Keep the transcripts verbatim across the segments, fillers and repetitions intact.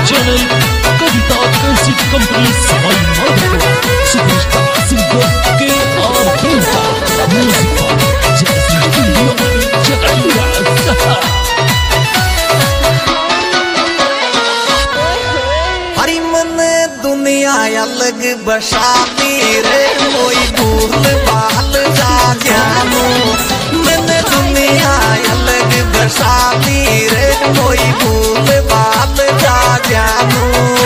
Channel कविता cassette company Sawai Madhopur superstar singer के आर बेंसा music पर जैसी स्टूडियो जगड़िया हरी मन दुनिया अलग बसाती रे कोई भूल बाल जा जानू मन दुनिया अलग बसाती रे कोई भूल बाल जा जानू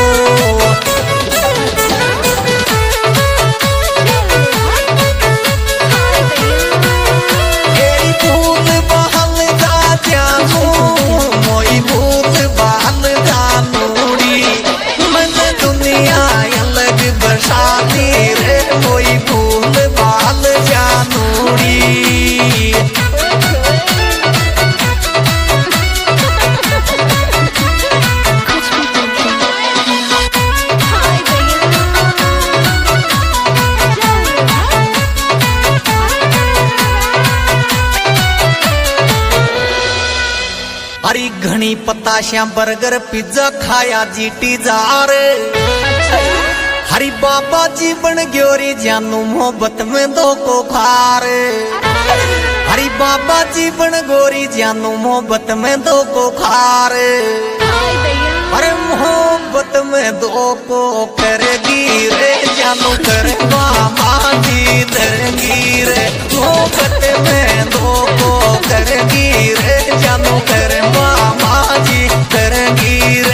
हरी घनी पताशा बर्गर पिज्जा खाया जीटी जार हरी बाबा जी बन ग्योरी जानू मोहब्बत में दो को खार हरी बाबा जी बन गोरी जानू मोहब्बत में दो को खार अरे मोहब्बत में दो को करेगी रे जानू कर मामा जी दरगी रे मोहब्बत में दो को करेगी रे जानू कर मामा जी दरगी रे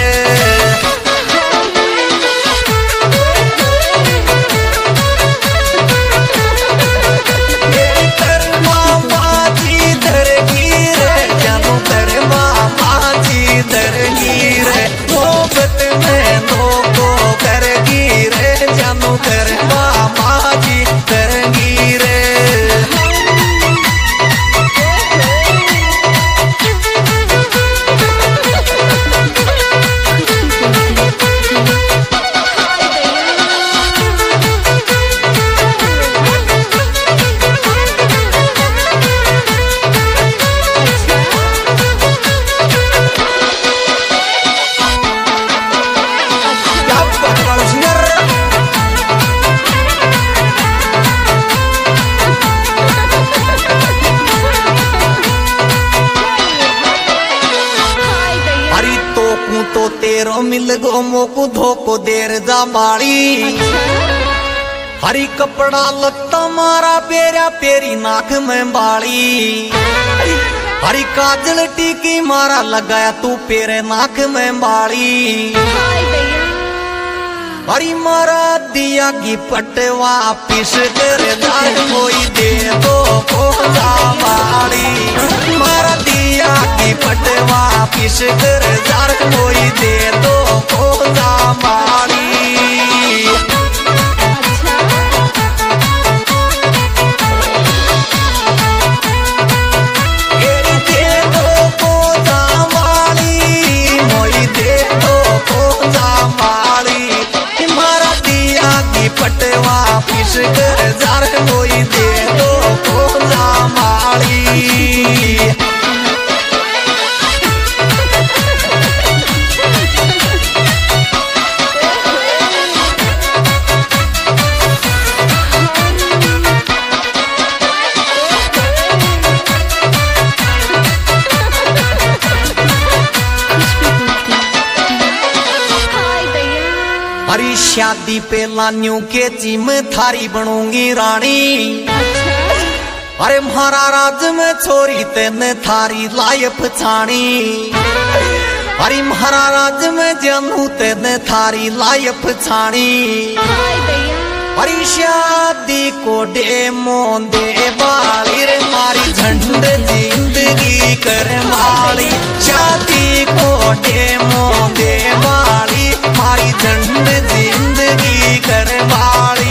तो तेरो मिल गो मोकू धोको देर जा बाड़ी हरी कपड़ा लगता मारा पेरा पेरी नाक में बाड़ी हरी काजल टीकी मारा लगाया तू पेरे नाक में बाड़ी हरी मारा दिया की पटवा पिस कर दाग कोई दे दो खोजा बाड़ी मारा दिया की पटवा पिस कर दाग कोई दे दो खोजा बाड़ी पटवा पिस कर जार कोई दे दो खोजा माली हरी शादी पे लान्यू के चिम थारी बनूंगी रानी अरे म्हारा राज में छोरी तेने थारी लायफ छाणी हरी म्हारा राज में जनू तेने थारी लायफ छाणी हरी शादी को डेमो दे वाली रे मारी झंड जिंदगी कर माली शादी को डेमो दे वाली मारी झंड जिंदगी कर वाली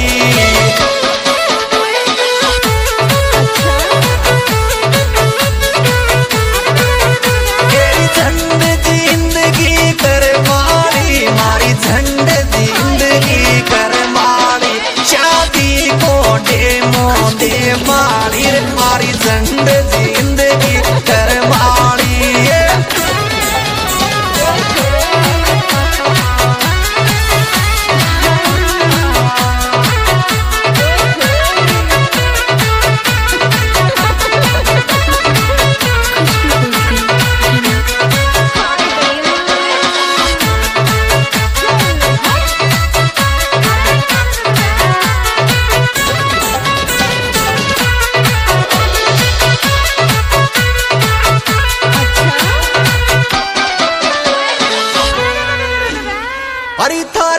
झंड जिंदगी कर वाली मारी झंड जिंदगी कर वाली शादी को डेमो दे वाली मारी झंड जिंदगी कर वाली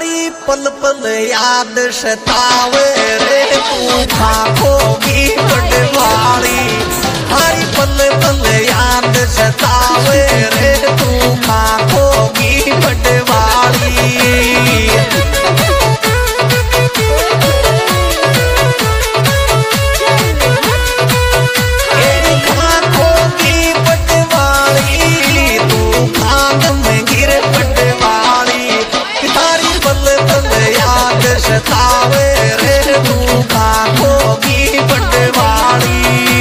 हरी पल पल याद सतावे रे तू खाखोगी पटवारी हरी पल पल याद सतावे रे तू खाखोगी पटवारी सतावे रे तू खाखोगी पटवारी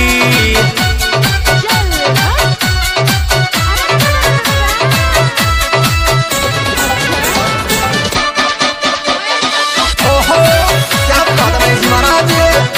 ओहो क्या बात है महाराज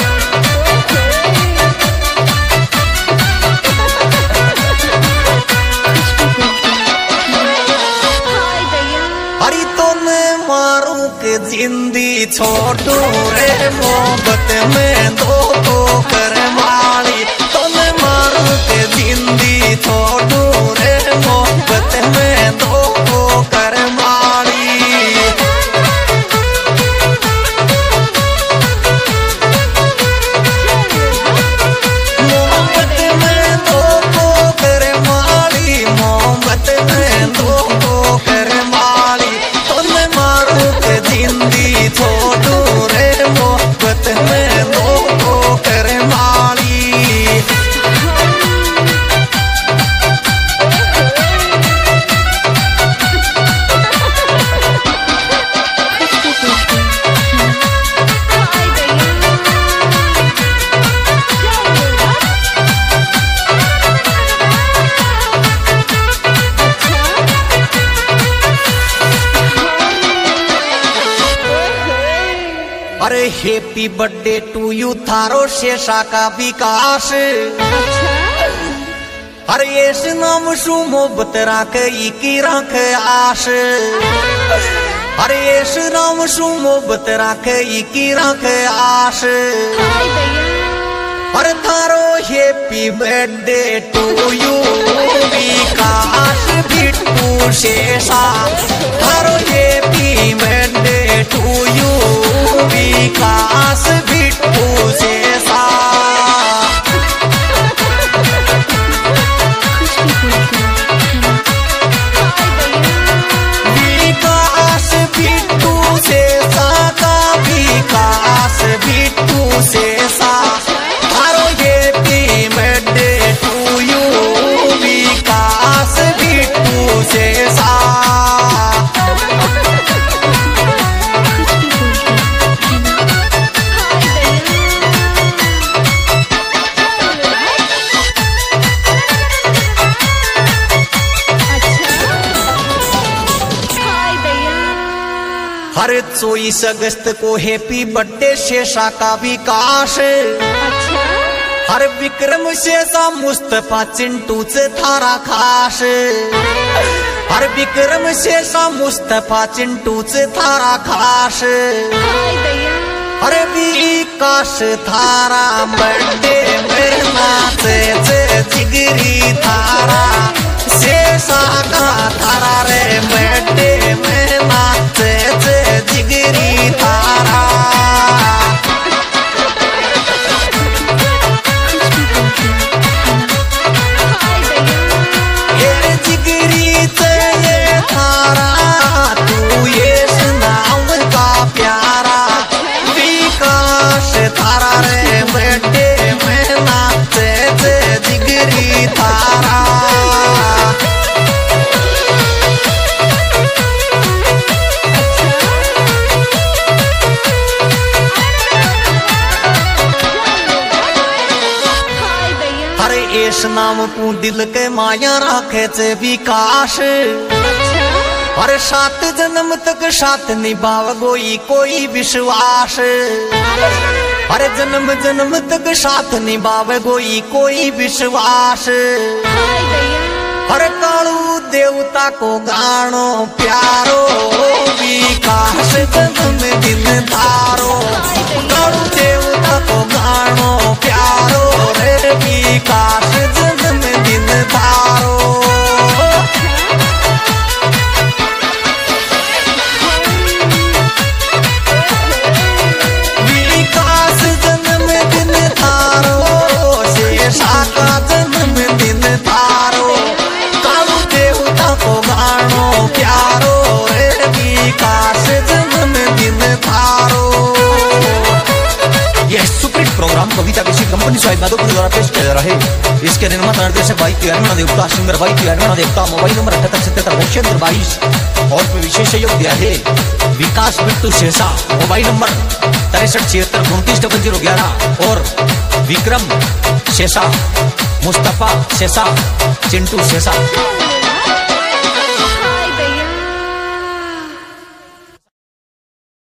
हरी तो मैं मारू के जिंदी छोटू रे मोहब्बत में दो को कर मारी तो मैं मारू के जिंदी छोटू रे मोहब्बत में दो को कर मारी मोहब्बत में दो को कर मारी मोहब्बत में दो को कर मारी तो मैं मारू के जिंदी छोटू रे मोहब्बत में दो को कर मारी अरे हैप्पी बर्थडे टू यू थारो शेषा का विकास अरे इस नाम सु मोहब्बत राख की राख आस अरे इस नाम सु मोहब्बत राख की राख आस अरे थारो happy birthday to you Vikas Bittu Shesha थारो happy birthday to you Vikas Bittu Shesha Vikas Bittu Shesha का विकास बिट्टू शेषा थारो happy birthday to you Vikas Bittu Shesha हर चौबीस अगस्त को हैप्पी बर्थडे शेषा का विकास हर विक्रम शेषा मुस्तफा चिंटू से थारा खास हर विक्रम शेषा मुस्तफा चिंटू से थारा खास अरे विकास थारा बर्थडे में नाचे जिगरी थारा शेषा का थारा रे बर्थडे में नाचे जिगरी थारा ये जिगरी ये थारा तू ये सुनाव का प्यारा विकास थारा रे बर्थडे में नाचे जिगरी थारा इस नाम को दिल के माया राखे से विकास और सात जन्म तक साथ निभाव गोई कोई विश्वास अरे जन्म जन्म तक साथ निभाव गोई कोई विश्वास अरे कालू देवता को गानो प्यारो विकास जन्म दिन धारो कालू देवता को गानो प्यारो रे विकास जन्म दिन धारो यादव के द्वारा पेश किया जा रहा है। इसके निर्माता निर्देशक भाई तिरंगा देवता, सिंगर भाई तिरंगा देवता। मोबाइल नंबर अठहत्तर सत्तर बहत्तर बाईस। और पे विशेष सहयोग दिया है विकास बिट्टू शेषा। मोबाइल नंबर तिरसठ छिहत्तर उनतीस डबल जीरो ग्यारह। और विक्रम शेषा, मुस्तफा शेषा, चिंटू शेषा।